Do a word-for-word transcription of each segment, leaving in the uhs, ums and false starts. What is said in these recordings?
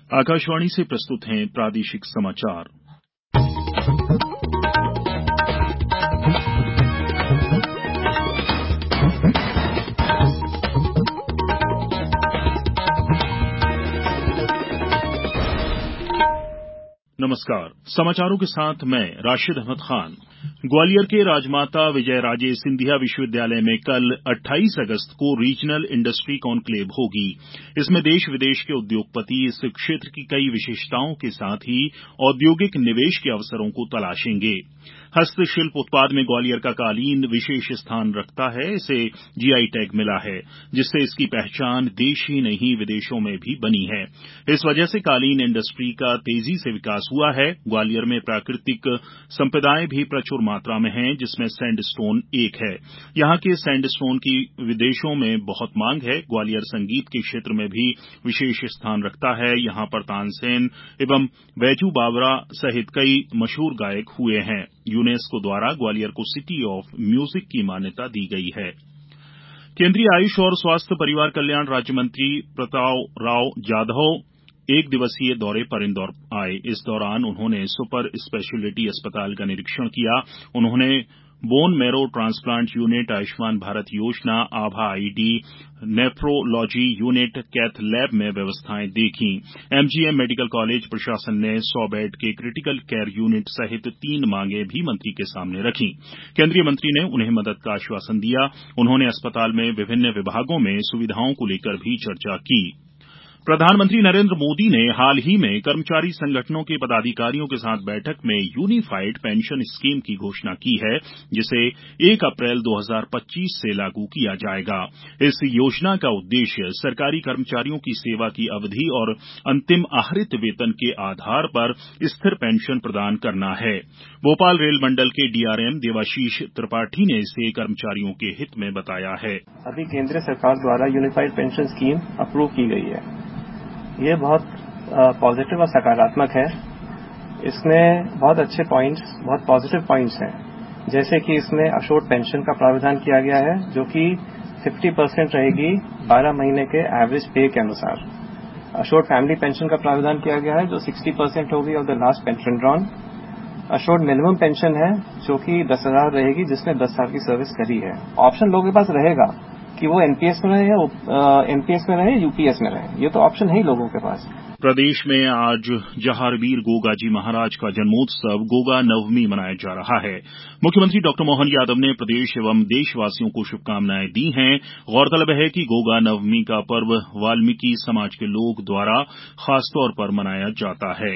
आकाशवाणी से प्रस्तुत हैं प्रादेशिक समाचार। नमस्कार। समाचारों के साथ मैं राशिद अहमद खान। ग्वालियर के राजमाता विजयराजे सिंधिया विश्वविद्यालय में कल अट्ठाईस अगस्त को रीजनल इंडस्ट्री कॉन्क्लेव होगी। इसमें देश विदेश के उद्योगपति इस क्षेत्र की कई विशेषताओं के साथ ही औद्योगिक निवेश के अवसरों को तलाशेंगे। हस्तशिल्प उत्पाद में ग्वालियर का कालीन विशेष स्थान रखता है। इसे जीआई टैग मिला है, जिससे इसकी पहचान देश ही नहीं विदेशों में भी बनी है। इस वजह से कालीन इंडस्ट्री का तेजी से विकास हुआ है। ग्वालियर में प्राकृतिक संपदाएं भी प्रचुर मात्रा में हैं, जिसमें सैंडस्टोन एक है। यहां के सैंडस्टोन की विदेशों में बहुत मांग है। ग्वालियर संगीत के क्षेत्र में भी विशेष स्थान रखता है। यहां पर तानसेन एवं बैजू बावरा सहित कई मशहूर गायक हुए हैं। यूनेस्को द्वारा ग्वालियर को सिटी ऑफ म्यूजिक की मान्यता दी गई है। केंद्रीय आयुष और स्वास्थ्य परिवार कल्याण राज्य मंत्री प्रतापराव जाधव एक दिवसीय दौरे पर इंदौर आए। इस दौरान उन्होंने सुपर स्पेशलिटी अस्पताल का निरीक्षण किया। उन्होंने bone marrow transplant unit, Ayushman Bharat योजना, आभा ID, nephrology unit, cath lab में व्यवस्थाएं देखी। एमजीएम मेडिकल कॉलेज प्रशासन ने सौ बेड के क्रिटिकल केयर यूनिट सहित तीन मांगें भी मंत्री के सामने रखी। केंद्रीय मंत्री ने उन्हें मदद का आश्वासन दिया। उन्होंने अस्पताल में विभिन्न विभागों में सुविधाओं को लेकर भी चर्चा की। प्रधानमंत्री नरेंद्र मोदी ने हाल ही में कर्मचारी संगठनों के पदाधिकारियों के साथ बैठक में यूनिफाइड पेंशन स्कीम की घोषणा की है, जिसे एक अप्रैल दो हज़ार पच्चीस से लागू किया जाएगा। इस योजना का उद्देश्य सरकारी कर्मचारियों की सेवा की अवधि और अंतिम आहरित वेतन के आधार पर स्थिर पेंशन प्रदान करना है। भोपाल रेल मंडल के डीआरएम देवाशीष त्रिपाठी ने इसे कर्मचारियों के हित में बताया है। अभी केंद्र सरकार द्वारा यूनिफाइड पेंशन स्कीम अप्रूव की गई है। ये बहुत पॉजिटिव और सकारात्मक है। इसमें बहुत अच्छे पॉइंट्स, बहुत पॉजिटिव पॉइंट्स हैं, जैसे कि इसमें अशोर्ड पेंशन का प्रावधान किया गया है, जो कि पचास परसेंट रहेगी बारह महीने के एवरेज पे के अनुसार। अशोर्ड फैमिली पेंशन का प्रावधान किया गया है, जो साठ परसेंट होगी of the last pension drawn. Assured minimum pension है, जो कि दस हजार रहेगी, जिसने दस साल की सर्विस करी है। ऑप्शन लोगों के पास रहेगा कि वो एनपीएस में रहे या एनपीएस में रहे, यूपीएस में रहे। ये तो ऑप्शन है ही लोगों के पास। प्रदेश में आज जहारवीर गोगाजी महाराज का जन्मोत्सव गोगा नवमी मनाया जा रहा है। मुख्यमंत्री डॉक्टर मोहन यादव ने प्रदेश एवं देशवासियों को शुभकामनाएं दी हैं। गौरतलब है कि गोगा नवमी का पर्व वाल्मीकि समाज के लोग द्वारा खासतौर पर मनाया जाता है।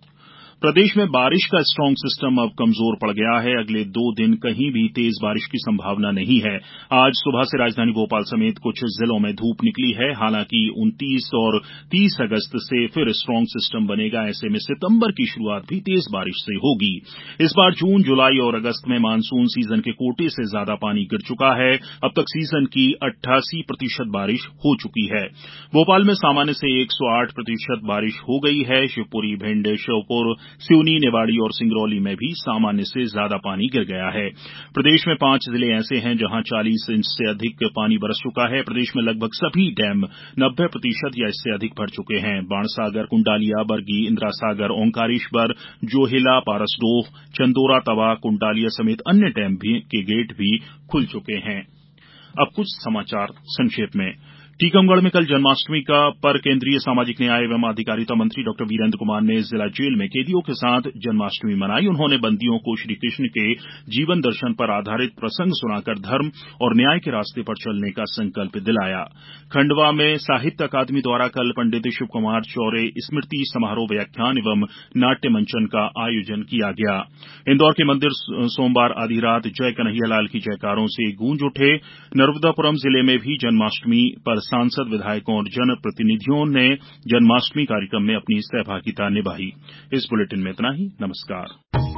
प्रदेश में बारिश का स्ट्रांग सिस्टम अब कमजोर पड़ गया है। अगले दो दिन कहीं भी तेज बारिश की संभावना नहीं है। आज सुबह से राजधानी भोपाल समेत कुछ जिलों में धूप निकली है। हालांकि उनतीस और तीस अगस्त से फिर स्ट्रांग सिस्टम बनेगा। ऐसे में सितंबर की शुरुआत भी तेज बारिश से होगी। इस बार जून, जुलाई और अगस्त में मानसून सीजन के कोटे से ज्यादा पानी गिर चुका है। अब तक सीजन की अट्ठासी प्रतिशत बारिश हो चुकी है। भोपाल में सामान्य से एक सौ आठ प्रतिशत बारिश हो गई है। शिवपुरी, भिंड, श्योपुर, सिवनी, निवाड़ी और सिंगरौली में भी सामान्य से ज्यादा पानी गिर गया है। प्रदेश में पांच जिले ऐसे हैं जहां चालीस इंच से अधिक पानी बरस चुका है। प्रदेश में लगभग सभी डैम नब्बे प्रतिशत या इससे अधिक भर चुके हैं। बाणसागर, कुंडालिया, बरगी, इंदिरा सागर, ओंकारेश्वर, जोहेला, पारसडोह, चंदोरा, तवा, कुंडालिया समेत अन्य डैम के गेट भी खुल चुके हैं। अब कुछ समाचार संक्षेप में। टीकमगढ़ में कल जन्माष्टमी का पर केंद्रीय सामाजिक न्याय एवं अधिकारिता मंत्री डॉक्टर वीरेंद्र कुमार ने जिला जेल में कैदियों के साथ जन्माष्टमी मनाई। उन्होंने बंदियों को श्रीकृष्ण के जीवन दर्शन पर आधारित प्रसंग सुनाकर धर्म और न्याय के रास्ते पर चलने का संकल्प दिलाया। खंडवा में साहित्य अकादमी द्वारा कल पंडित शिव कुमार चौरे स्मृति समारोह व्याख्यान एवं नाट्य मंचन का आयोजन किया गया। इंदौर के मंदिर सोमवार आधी रात जय कन्हैयालाल की जयकारों से गूंज उठे। नर्मदापुरम जिले में भी जन्माष्टमी पर सांसद, विधायकों और जनप्रतिनिधियों ने जन्माष्टमी कार्यक्रम में अपनी सहभागिता निभाई। इस बुलेटिन में इतना ही। नमस्कार।